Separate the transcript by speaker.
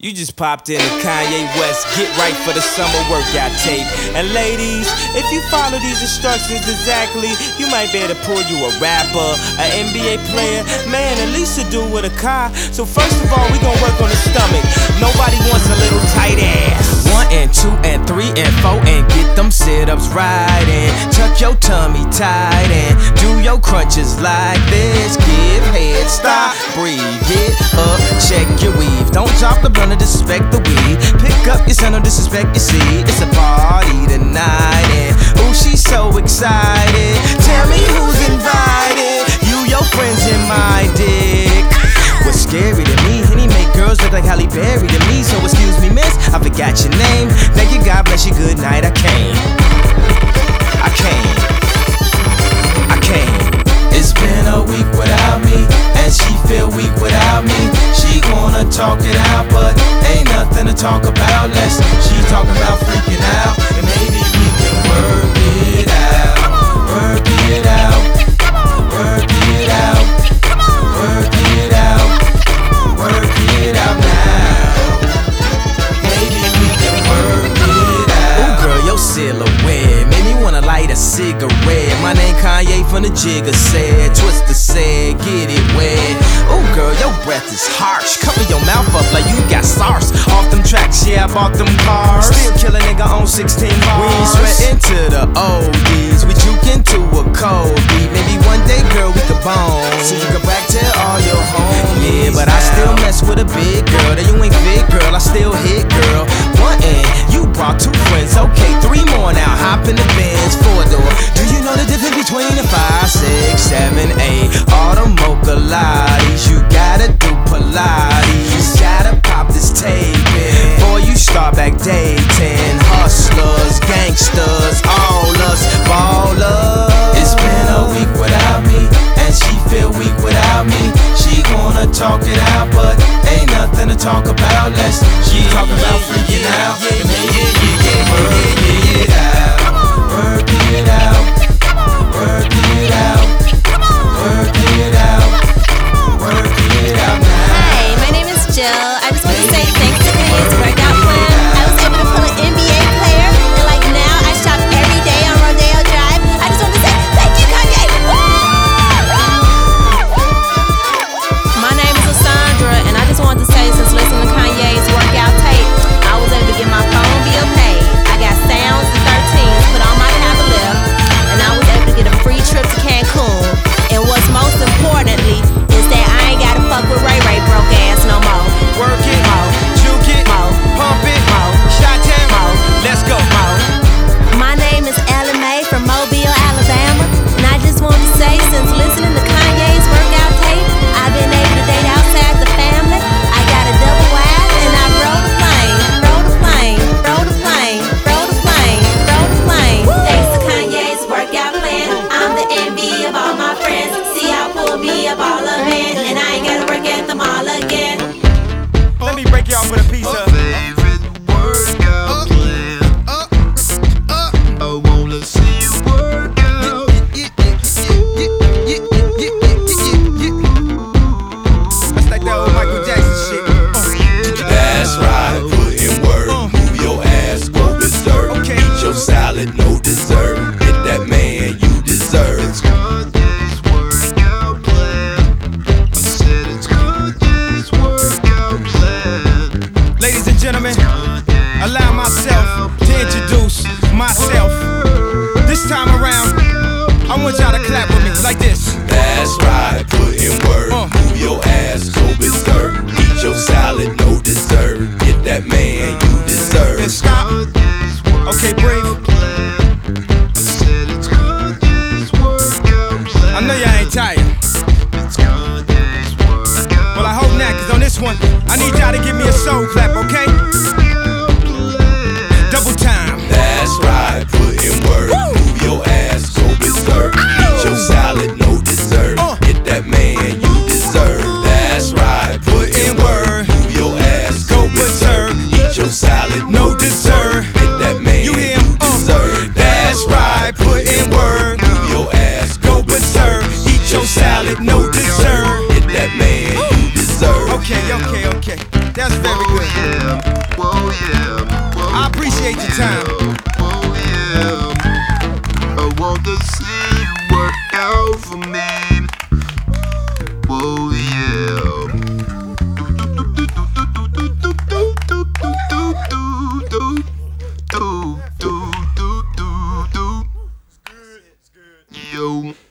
Speaker 1: You just popped in to Kanye West, get right for the summer workout tape. And ladies, if you follow these instructions exactly, you might be able to pull you a rapper, an NBA player, man, at least to do with a car. So first of all, we gon' work on the stomach. Nobody wants a little tight ass. 1 and 2 and 3 and 4 and get them sit-ups right and tuck your tummy tight and do your crunches like this. Give head, stop, breathe, get up, check your weave. Don't drop the blunt, disrespect the weed. Pick up your son, don't disrespect your seed. It's a party tonight and ooh, she's so excited. Tell me who's invited. You, your friends, and my dick. What's scary to me, and he make girls look like Halle Berry to me. So excuse me, miss, I forgot your name. Thank you, God bless you, good night, I came. It's been a week without me, and she feel weak without me. She wanna talk it out, but ain't nothing to talk about unless she talking about freaking out. And maybe we can work it out, work it out, work it out, work it out, work it out now. Maybe we can work it out. Ooh, girl, your silhouette made me wanna light a cigarette. My name Kanye from the Jigga said, Twister said, get it wet. Oh girl, your breath is harsh. Cover your mouth up like you got SARS. Off them tracks, yeah, I bought them cars. Still kill a nigga on 16 bars. We ain't sweating to the oldies. We juke into a cold beat. Maybe one day, girl, we could bone. So you can back tell all your homies. Yeah, but I still mess with a big girl. That you ain't fit, girl, I still hit, girl. 1 and you brought 2 friends. Okay, 3 more now. Hop in the Benz 4-door. Do you know the difference between a 5, 6, 7, 8? All the mocha lotties. You gotta do Pilates. You gotta pop this tape in before you start back dating. Hustlers, gangsters, all us ballers. It's been a week without me, and she feel weak without me. She wanna talk it out, but ain't nothing to talk about unless she talking about freaking out. And maybe we can work it out, work it out, work it out, work it out, work it out now.
Speaker 2: Hi, my name is Jill. I just want to say thanks to Kanye's workout plan. I was able to pull an NBA player, and like now I shop every day on Rodeo Drive. I just want to say thank you, Kanye. My name is Alessandra, and I just wanted to say since listening to Kanye's workout tape, I was able to get my phone bill paid. I got sounds and 13s put on my tablet, and I was able to get a free trip to Cancun. And what's most importantly is that I ain't gotta fuck with Ray Ray broke ass no more.
Speaker 1: Work it,
Speaker 2: Mo,
Speaker 1: juke it,
Speaker 2: Mo,
Speaker 1: pump it,
Speaker 2: Mo,
Speaker 1: Shot-town,
Speaker 2: Mo,
Speaker 1: let's go,
Speaker 2: Mo. My name is Ella May from Mobile, Alabama, and I just want to say since listening to Kanye's workout tape, I've been able to date outside the family. I got a double wide and I rode a plane, rode a plane, rode a plane, rode a plane, rode a plane. Thanks to Kanye's workout plan, I'm the envy of all my friends. See, I pulled me a ball of it, and I ain't gotta work at the mall again.
Speaker 1: Let me break y'all for the pizza.
Speaker 3: Favorite workout plan. I wanna see you work out.
Speaker 1: That's like that old Michael Jackson shit.
Speaker 4: That's right, put in work, move your ass, go berserk.
Speaker 1: Okay.
Speaker 4: Eat your salad, no dessert. Get that man you deserve.
Speaker 3: It's Kanye's workout plan. I said it's Kanye's workout plan.
Speaker 1: Ladies and gentlemen, allow myself to introduce myself. This time around, I want y'all to clap with me like this.
Speaker 4: That's right, put in work, move your ass, go berserk. Eat your salad, no dessert. Get that man you
Speaker 1: And
Speaker 4: deserve.
Speaker 1: stop. Okay, breathe.
Speaker 3: I said it's Kanye's workout plan.
Speaker 1: I know y'all ain't tired.
Speaker 3: It's Kanye's workout.
Speaker 1: Well, I hope not, cause on this one, I need y'all to give me a soul clap, okay? Double time.
Speaker 4: That's right, put in work, move your ass, go berserk. Eat your salad, no dessert. Get that man you deserve. That's right, put in work, move your ass, go berserk. Eat your salad, no dessert. Get that man
Speaker 1: You hear?
Speaker 4: you deserve. That's right, put in work, move your ass, go berserk. Eat your salad, no dessert. Get that man you deserve.
Speaker 1: Okay. That's very good.
Speaker 3: yeah, whoa, yeah, whoa,
Speaker 5: I appreciate your time.
Speaker 3: whoa, yeah.